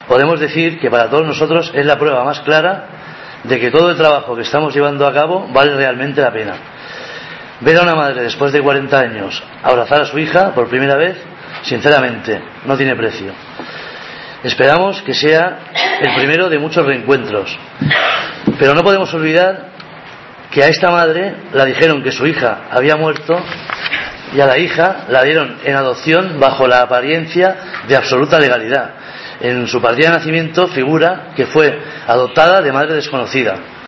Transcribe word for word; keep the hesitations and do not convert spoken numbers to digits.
Podemos decir que para todos nosotros es la prueba más clara de que todo el trabajo que estamos llevando a cabo vale realmente la pena. Ver a una madre después de cuarenta años abrazar a su hija por primera vez, sinceramente, no tiene precio. Esperamos que sea el primero de muchos reencuentros, pero no podemos olvidar que a esta madre la dijeron que su hija había muerto y a la hija la dieron en adopción bajo la apariencia de absoluta legalidad. En su partida de nacimiento figura que fue adoptada de madre desconocida.